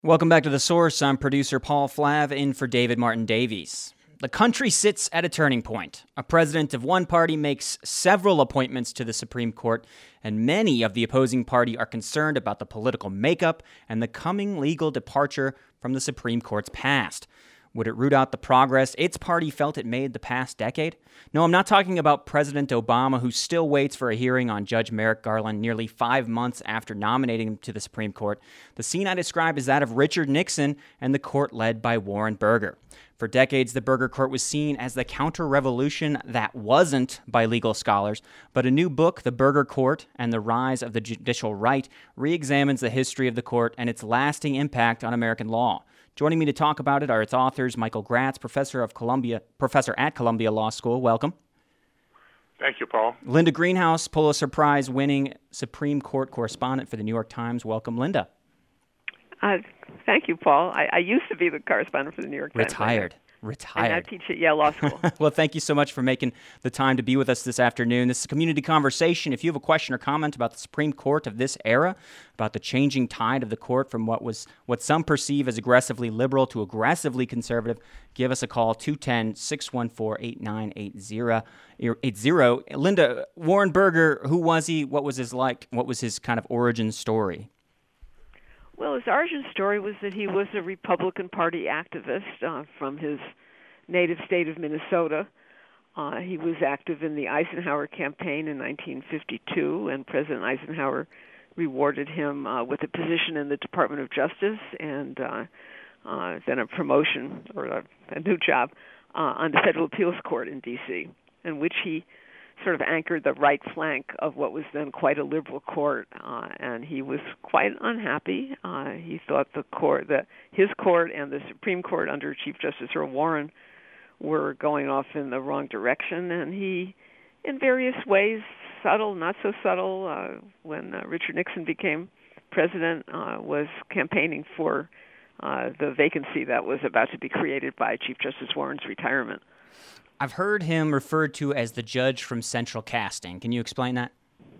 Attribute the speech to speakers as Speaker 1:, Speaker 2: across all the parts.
Speaker 1: Welcome back to The Source. I'm producer Paul Flav in for David Martin Davies. The country sits at a turning point. A president of one party makes several appointments to the Supreme Court, and many of the opposing party are concerned about the political makeup and the coming legal departure from the Supreme Court's past. Would it root out the progress its party felt it made the past decade? No, I'm not talking about President Obama, who still waits for a hearing on Judge Merrick Garland nearly 5 months after nominating him to the Supreme Court. The scene I describe is that of Richard Nixon and the court led by Warren Burger. For decades, the Burger Court was seen as the counter-revolution that wasn't by legal scholars, but a new book, The Burger Court and the Rise of the Judicial Right, re-examines the history of the court and its lasting impact on American law. Joining me to talk about it are its authors, Michael Gratz, professor at Columbia Law School. Welcome.
Speaker 2: Thank you, Paul.
Speaker 1: Linda Greenhouse, Pulitzer Prize-winning Supreme Court correspondent for the New York Times. Welcome, Linda.
Speaker 3: Thank you, Paul. I used to be the correspondent for the New York Times.
Speaker 1: Retired.
Speaker 3: And I teach at Yale Law School.
Speaker 1: Well, thank you so much for making the time to be with us this afternoon. This is a community conversation. If you have a question or comment about the Supreme Court of this era, about the changing tide of the court from what some perceive as aggressively liberal to aggressively conservative, give us a call, 210-614-8980. Linda, Warren Burger, who was he? What was his like? What was his kind of origin story?
Speaker 3: Well, his origin story was that he was a Republican Party activist from his native state of Minnesota. He was active in the Eisenhower campaign in 1952, and President Eisenhower rewarded him with a position in the Department of Justice and then a promotion or a new job on the Federal Appeals Court in D.C., in which he sort of anchored the right flank of what was then quite a liberal court, and he was quite unhappy. He thought his court and the Supreme Court under Chief Justice Earl Warren were going off in the wrong direction, and he, in various ways, subtle, not so subtle, when Richard Nixon became president, was campaigning for the vacancy that was about to be created by Chief Justice Warren's retirement.
Speaker 1: I've heard him referred to as the judge from central casting. Can you explain that?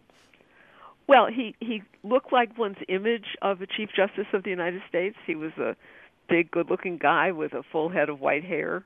Speaker 3: Well, he looked like one's image of a Chief Justice of the United States. He was a big, good-looking guy with a full head of white hair.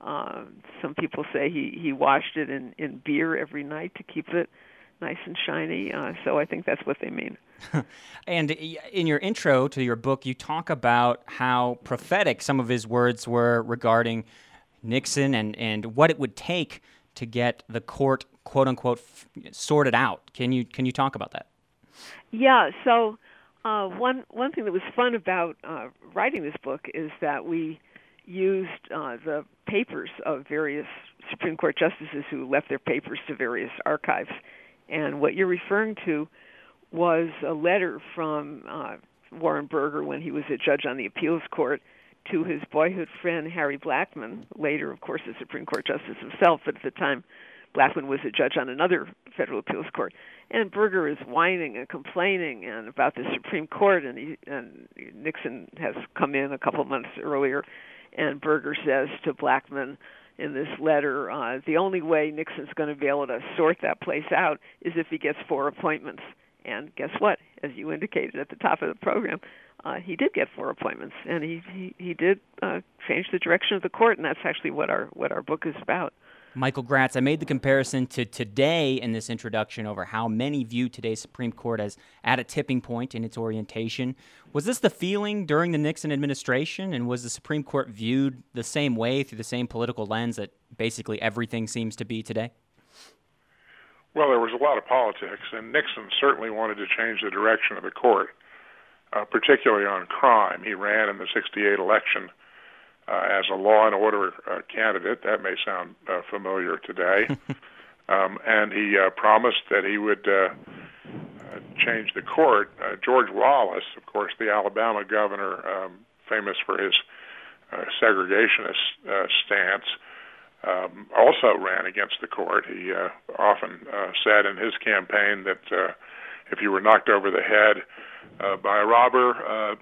Speaker 3: Some people say he washed it in beer every night to keep it nice and shiny. So I think that's what they mean.
Speaker 1: And in your intro to your book, you talk about how prophetic some of his words were regarding Nixon and what it would take to get the court, quote unquote, sorted out. Can you talk about that?
Speaker 3: Yeah. So one thing that was fun about writing this book is that we used the papers of various Supreme Court justices who left their papers to various archives, and what you're referring to was a letter from Warren Burger when he was a judge on the appeals court to his boyhood friend Harry Blackmun, later, of course, the Supreme Court justice himself, but at the time Blackmun was a judge on another federal appeals court. And Burger is whining and complaining about the Supreme Court, and Nixon has come in a couple of months earlier, and Burger says to Blackmun in this letter, the only way Nixon's going to be able to sort that place out is if he gets 4 appointments. And guess what? As you indicated at the top of the program, he did get 4 appointments, and he did change the direction of the court, and that's actually what our book is about.
Speaker 1: Michael Gratz, I made the comparison to today in this introduction over how many view today's Supreme Court as at a tipping point in its orientation. Was this the feeling during the Nixon administration, and was the Supreme Court viewed the same way through the same political lens that basically everything seems to be today?
Speaker 2: Well, there was a lot of politics, and Nixon certainly wanted to change the direction of the court, particularly on crime. He ran in the 1968 election as a law and order candidate. That may sound familiar today. And he promised that he would change the court. George Wallace, of course, the Alabama governor, famous for his segregationist stance, also ran against the court. He often said in his campaign that if you were knocked over the head by a robber,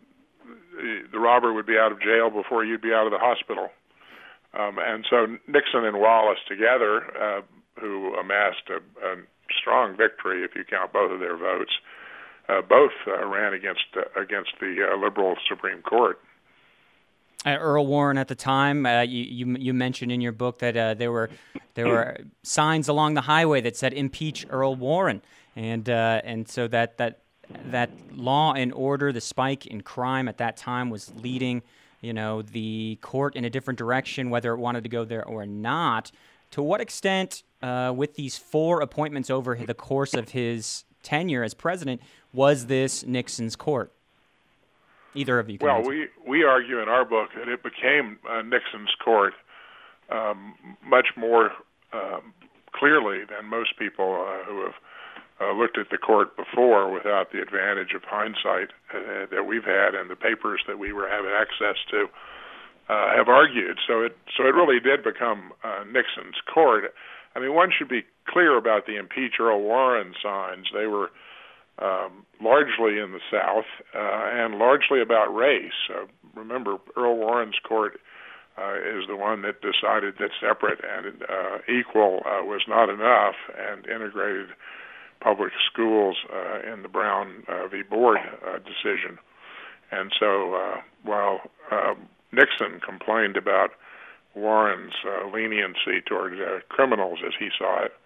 Speaker 2: the robber would be out of jail before you'd be out of the hospital. And so Nixon and Wallace together, who amassed a strong victory if you count both of their votes, both ran against the liberal Supreme Court.
Speaker 1: Earl Warren at the time, you mentioned in your book that there were signs along the highway that said "Impeach Earl Warren," and so that law and order, the spike in crime at that time, was leading the court in a different direction, whether it wanted to go there or not. To what extent, with these 4 appointments over the course of his tenure as president, was this Nixon's court? Either of you can answer.
Speaker 2: We argue in our book that it became Nixon's court much more clearly than most people who have looked at the court before without the advantage of hindsight that we've had and the papers that we were having access to have argued. So it really did become Nixon's court. I mean, one should be clear about the impeach Earl Warren signs. They were largely in the South and largely about race. Remember, Earl Warren's court is the one that decided that separate and equal was not enough and integrated public schools in the Brown v. Board decision. And so while Nixon complained about Warren's leniency toward criminals as he saw it,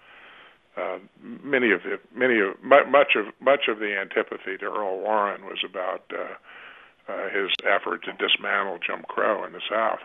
Speaker 2: much of the antipathy to Earl Warren was about his effort to dismantle Jim Crow in the South.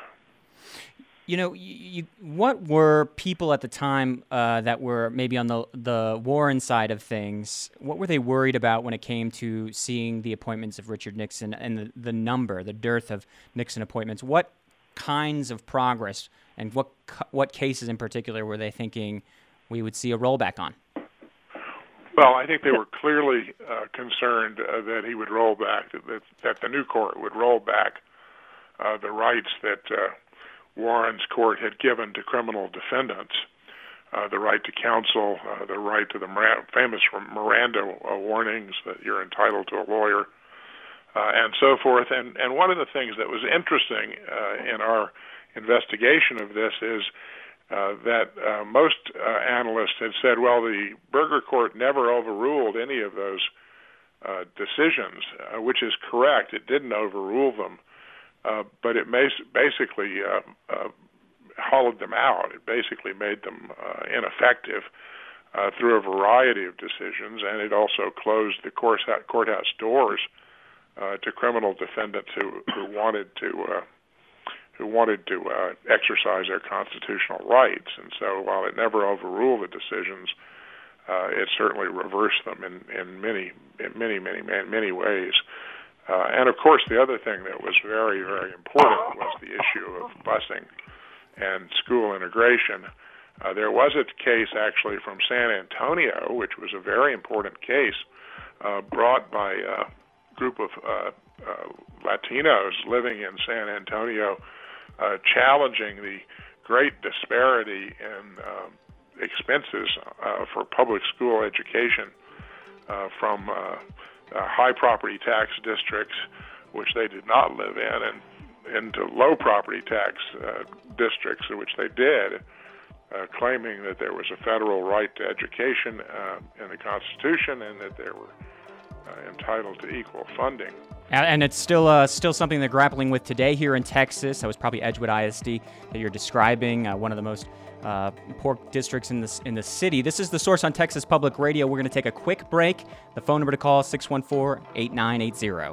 Speaker 1: What were people at the time that were maybe on the Warren side of things, what were they worried about when it came to seeing the appointments of Richard Nixon and the dearth of Nixon appointments? What kinds of progress and what cases in particular were they thinking we would see a rollback on?
Speaker 2: Well, I think they were clearly concerned that he would roll back, that the new court would roll back the rights that Warren's court had given to criminal defendants, the right to counsel, the right to the famous Miranda warnings that you're entitled to a lawyer, and so forth. And one of the things that was interesting in our investigation of this is that most analysts had said, well, the Burger Court never overruled any of those decisions, which is correct. It didn't overrule them, but it basically hollowed them out. It basically made them ineffective through a variety of decisions, and it also closed the courthouse doors to criminal defendants who wanted to exercise their constitutional rights. And so while it never overruled the decisions, it certainly reversed them in many ways. And of course, the other thing that was very, very important was the issue of busing and school integration. There was a case actually from San Antonio, which was a very important case, brought by a group of Latinos living in San Antonio, challenging the great disparity in expenses for public school education from high property tax districts, which they did not live in, and into low property tax districts, which they did, claiming that there was a federal right to education in the Constitution and that they were entitled to equal funding.
Speaker 1: And it's still something they're grappling with today here in Texas. That was probably Edgewood ISD that you're describing, one of the most poor districts in the city. This is The Source on Texas Public Radio. We're going to take a quick break. The phone number to call is 614-8980.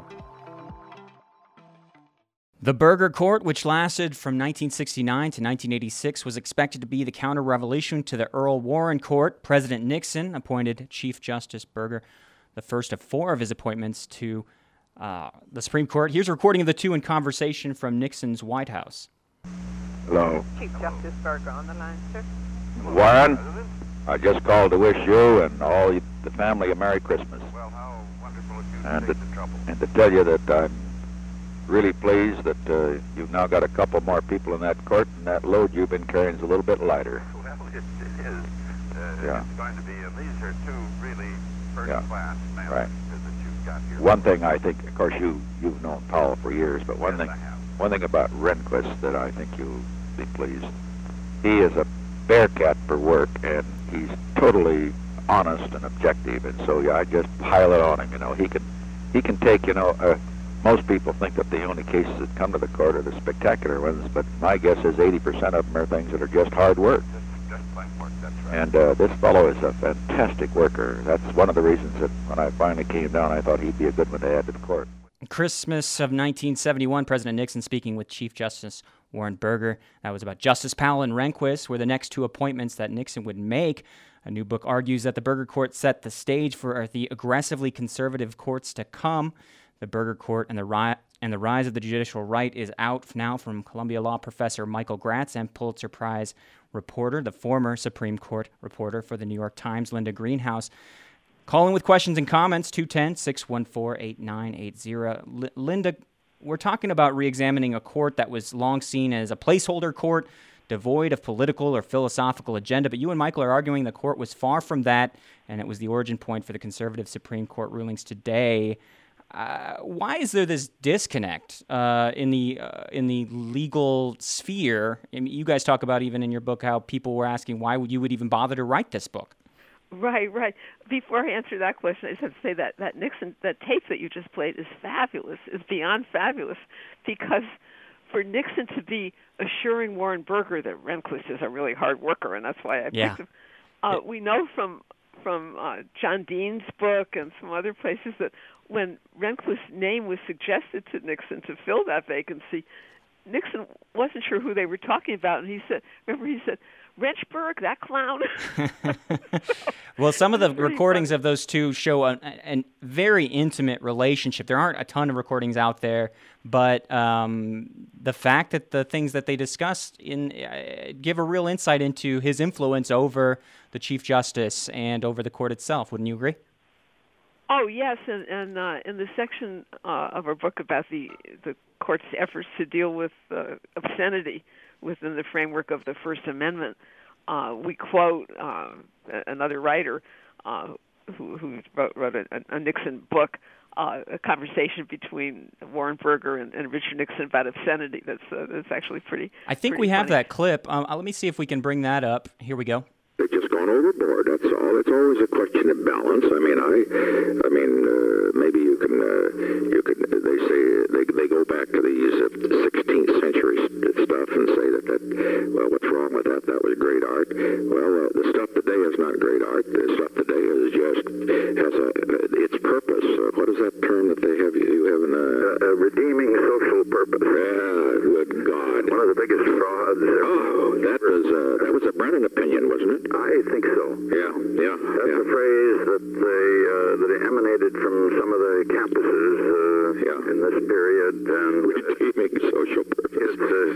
Speaker 1: The Burger Court, which lasted from 1969 to 1986, was expected to be the counter-revolution to the Earl Warren Court. President Nixon appointed Chief Justice Burger, the first of 4 of his appointments to the Supreme Court. Here's a recording of the two in conversation from Nixon's White House.
Speaker 4: Hello.
Speaker 5: Chief Justice Burger on the line, sir.
Speaker 4: Warren, I just called to wish you and all the family a Merry Christmas.
Speaker 6: Well, how wonderful of you to take the trouble.
Speaker 4: And to tell you that I'm really pleased that you've now got a couple more people in that court, and that load you've been carrying is a little bit lighter.
Speaker 6: Well, it is.
Speaker 4: Yeah.
Speaker 6: It's going to be, and these are 2 really first-class men
Speaker 4: Right.
Speaker 6: that you've got here.
Speaker 4: One thing I think, of course, you've known Powell for years, but one
Speaker 6: Yes, I have.
Speaker 4: thing about Rehnquist that I think you'll be pleased. He is a bearcat for work, and he's totally honest and objective, and so I just pile it on him. He can take. Most people think that the only cases that come to the court are the spectacular ones, but my guess is 80% of them are things that are just hard work.
Speaker 6: Just plain work, that's right.
Speaker 4: And this fellow is a fantastic worker. That's one of the reasons that when I finally came down, I thought he'd be a good one to add to the court.
Speaker 1: Christmas of 1971, President Nixon speaking with Chief Justice Warren Burger. That was about Justice Powell and Rehnquist were the next two appointments that Nixon would make. A new book argues that the Burger Court set the stage for the aggressively conservative courts to come. The Burger Court and the Rise of the Judicial Right is out now from Columbia Law professor Michael Gratz and Pulitzer Prize reporter, the former Supreme Court reporter for the New York Times, Linda Greenhouse. Calling with questions and comments, 210-614-8980. Linda, we're talking about reexamining a court that was long seen as a placeholder court, devoid of political or philosophical agenda, but you and Michael are arguing the court was far from that, and it was the origin point for the conservative Supreme Court rulings today. Why is there this disconnect in the legal sphere? I mean, you guys talk about even in your book how people were asking why you would even bother to write this book.
Speaker 3: Right. Before I answer that question, I just have to say that Nixon, that tape that you just played is fabulous, is beyond fabulous, because for Nixon to be assuring Warren Burger that Rehnquist is a really hard worker, and that's why I picked him. We know from John Dean's book and some other places that when Rehnquist's name was suggested to Nixon to fill that vacancy, Nixon wasn't sure who they were talking about, and he said, Renchberg, that clown.
Speaker 1: Well, some of the recordings of those two show a very intimate relationship. There aren't a ton of recordings out there, but the fact that the things that they discussed give a real insight into his influence over the Chief Justice and over the court itself. Wouldn't you agree?
Speaker 3: Oh, yes, and in the section of our book about the court's efforts to deal with obscenity within the framework of the First Amendment, we quote another writer who wrote a Nixon book, a conversation between Warren Burger and Richard Nixon about obscenity. That's actually pretty. I think
Speaker 1: we have
Speaker 3: funny.
Speaker 1: that clip. Let me see if we can bring that up. Here we go.
Speaker 7: They've just gone overboard. That's all. It's always a question of balance. I mean, maybe you can. They say they go back to these 16th century stuff and say that. Well, what's wrong with that? That was great art. Well, the stuff today is not great art. The stuff today is just has its purpose. What is that term that they have? You have a redeeming social purpose. Yeah, good God. One of the biggest frauds. Oh, that was a Brennan opinion, wasn't it? I think so. Yeah. That's a phrase that that emanated from some of the campuses in this period. And redeeming social purpose.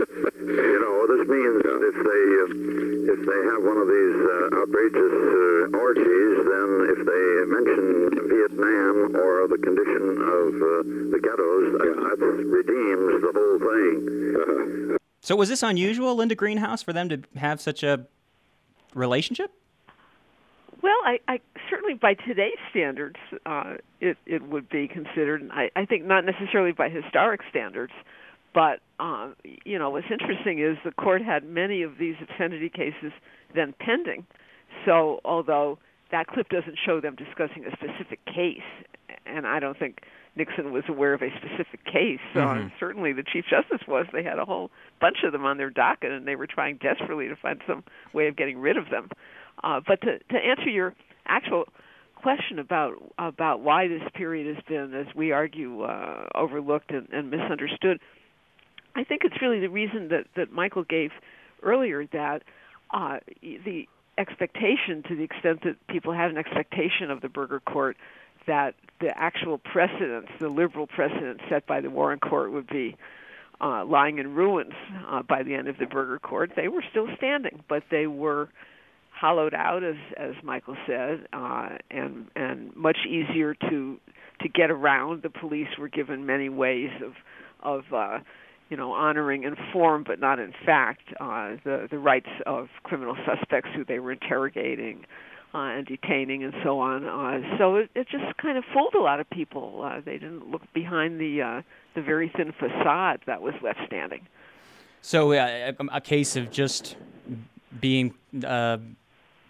Speaker 7: This means that if they have one of these outrageous orgies, then if they mention Vietnam or the condition of the ghettos, that redeems the whole thing.
Speaker 1: So was this unusual, Linda Greenhouse, for them to have such a relationship?
Speaker 3: Well, I certainly by today's standards, it would be considered. I think not necessarily by historic standards, but what's interesting is the court had many of these obscenity cases then pending. So although that clip doesn't show them discussing a specific case, and I don't think Nixon was aware of a specific case. Certainly the Chief Justice was. They had a whole bunch of them on their docket, and they were trying desperately to find some way of getting rid of them. But to answer your actual question about why this period has been, as we argue, overlooked and misunderstood, I think it's really the reason that Michael gave earlier, that the expectation, to the extent that people had an expectation of the Burger Court, that the actual precedents, the liberal precedents set by the Warren Court would be lying in ruins by the end of the Burger Court. They were still standing, but they were hollowed out, as Michael said, and much easier to get around. The police were given many ways of honoring in form but not in fact the rights of criminal suspects who they were interrogating and detaining and so on. So it just kind of fooled a lot of people. They didn't look behind the very thin facade that was left standing. So
Speaker 1: a case of just being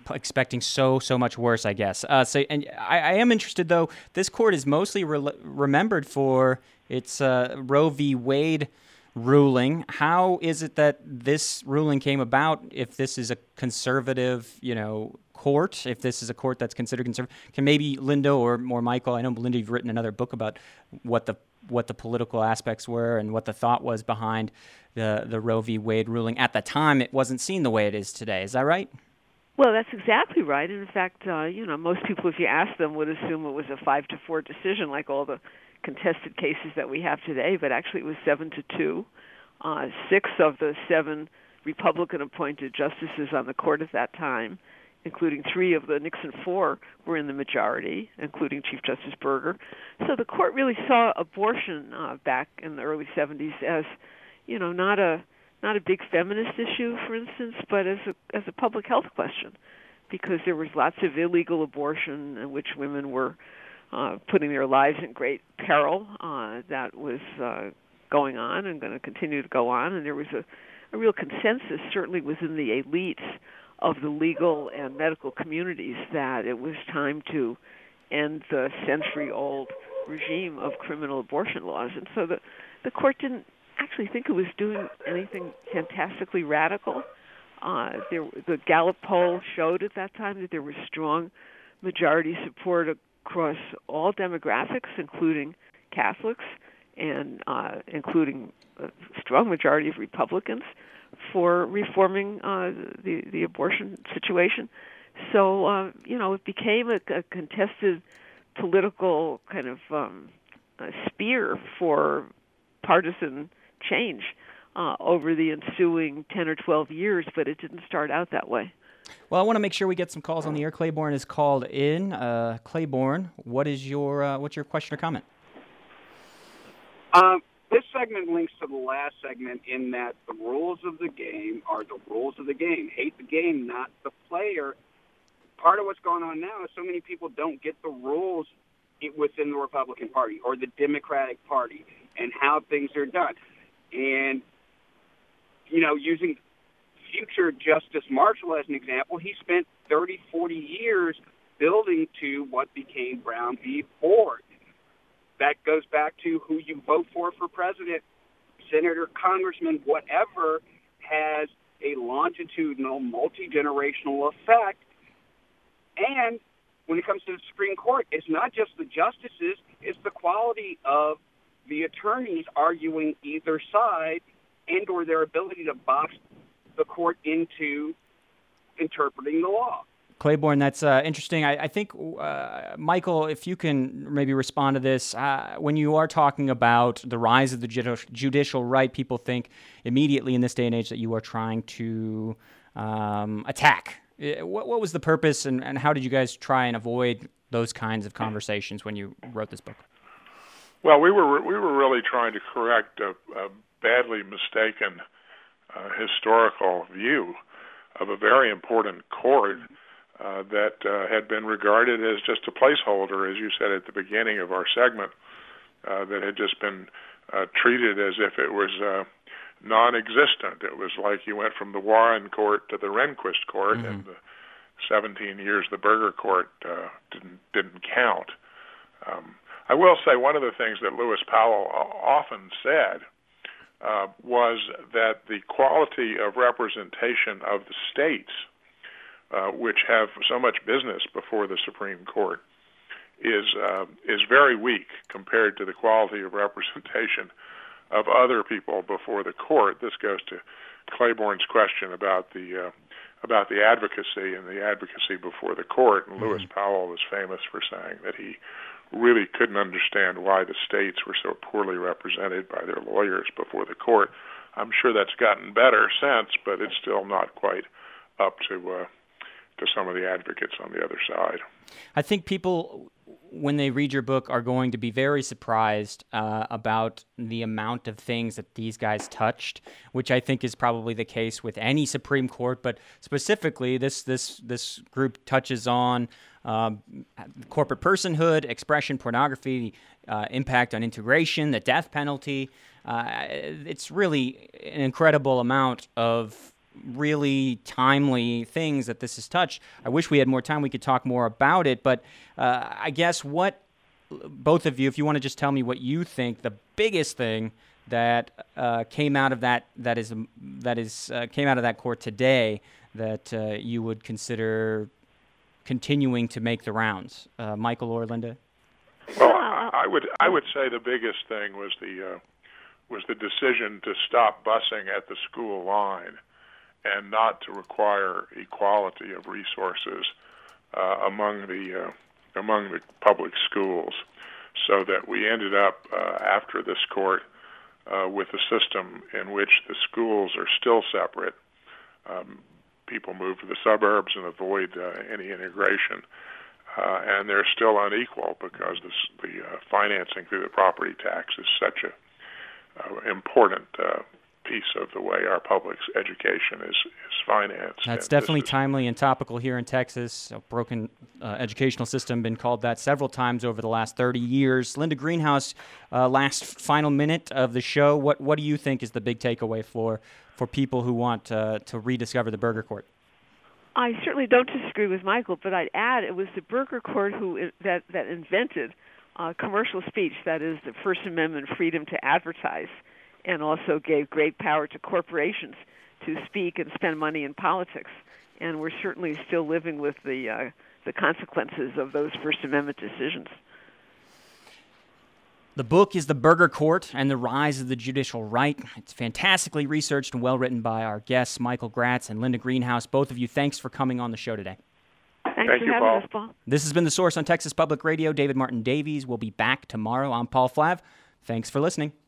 Speaker 1: expecting so much worse, I guess. And I am interested, though. This court is mostly remembered for its Roe v. Wade ruling. How is it that this ruling came about? If this is a conservative, court, if this is a court that's considered conservative, can maybe Linda or Michael? I know Linda, you've written another book about what the political aspects were and what the thought was behind the Roe v. Wade ruling. At the time, it wasn't seen the way it is today. Is that right?
Speaker 3: Well, that's exactly right. In fact, most people, if you ask them, would assume it was a 5-4 decision, like all the contested cases that we have today. But actually, it was 7-2. 6 of the 7 Republican-appointed justices on the court at that time, including 3 of the Nixon 4, were in the majority, including Chief Justice Burger. So the court really saw abortion back in the early 70s as, not a big feminist issue, for instance, but as a public health question, because there was lots of illegal abortion in which women were putting their lives in great peril. That was going on and going to continue to go on, and there was a real consensus, certainly within the elites of the legal and medical communities, that it was time to end the century-old regime of criminal abortion laws. And so the court didn't actually think it was doing anything fantastically radical. The Gallup poll showed at that time that there was strong majority support across all demographics, including Catholics and including a strong majority of Republicans, for reforming the abortion situation. So, it became a contested political kind of spear for partisan change over the ensuing 10 or 12 years, but it didn't start out that way.
Speaker 1: Well, I want to make sure we get some calls on the air. Claiborne is called in. Claiborne, what's your question or comment?
Speaker 8: This segment links to the last segment in that the rules of the game are the rules of the game. Hate the game, not the player. Part of what's going on now is so many people don't get the rules within the Republican Party or the Democratic Party and how things are done. And, using future Justice Marshall as an example, he spent 30, 40 years building to what became Brown v. Board. That goes back to who you vote for president, senator, congressman, whatever, has a longitudinal, multi-generational effect. And when it comes to the Supreme Court, it's not just the justices, it's the quality of the attorneys arguing either side and or their ability to box the court into interpreting the law.
Speaker 1: Claiborne, that's interesting. I think, Michael, if you can maybe respond to this, when you are talking about the rise of the judicial right, people think immediately in this day and age that you are trying to attack. What was the purpose, and how did you guys try and avoid those kinds of conversations when you wrote this book?
Speaker 2: Well, we were really trying to correct a badly mistaken historical view of a very important court that had been regarded as just a placeholder, as you said at the beginning of our segment, that had just been treated as if it was non-existent. It was like you went from the Warren Court to the Rehnquist Court, and the 17 years the Burger Court didn't count. I will say one of the things that Lewis Powell often said was that the quality of representation of the states, which have so much business before the Supreme Court, is very weak compared to the quality of representation of other people before the court. This goes to Claiborne's question about the advocacy and the advocacy before the court. And Lewis Powell was famous for saying that he really couldn't understand why the states were so poorly represented by their lawyers before the court. I'm sure that's gotten better since, but it's still not quite up to some of the advocates on the other side.
Speaker 1: I think people, when they read your book, are going to be very surprised about the amount of things that these guys touched, which I think is probably the case with any Supreme Court, but specifically this group touches on corporate personhood, expression, pornography, impact on integration, the death penalty. It's really an incredible amount of really timely things that this has touched. I wish we had more time. We could talk more about it. But I guess both of you, if you want to just tell me what you think the biggest thing that came out of that came out of that court today that you would consider continuing to make the rounds, Michael or Linda?
Speaker 2: Well, I would say the biggest thing was the decision to stop busing at the school line and not to require equality of resources among the public schools, so that we ended up after this court with a system in which the schools are still separate. People move to the suburbs and avoid any integration, and they're still unequal because the financing through the property tax is such a important piece of the way our public education is financed.
Speaker 1: That's definitely timely and topical here in Texas. A broken educational system, been called that several times over the last 30 years. Linda Greenhouse, last final minute of the show. What do you think is the big takeaway for people who want to rediscover the Burger Court?
Speaker 3: I certainly don't disagree with Michael, but I'd add it was the Burger Court that invented commercial speech, that is the First Amendment freedom to advertise, and also gave great power to corporations to speak and spend money in politics. And we're certainly still living with the consequences of those First Amendment decisions.
Speaker 1: The book is The Burger Court and the Rise of the Judicial Right. It's fantastically researched and well-written by our guests, Michael Gratz and Linda Greenhouse. Both of you, thanks for coming on the show today.
Speaker 3: Thanks for having us, Paul.
Speaker 1: This has been The Source on Texas Public Radio. David Martin Davies will be back tomorrow. I'm Paul Flav. Thanks for listening.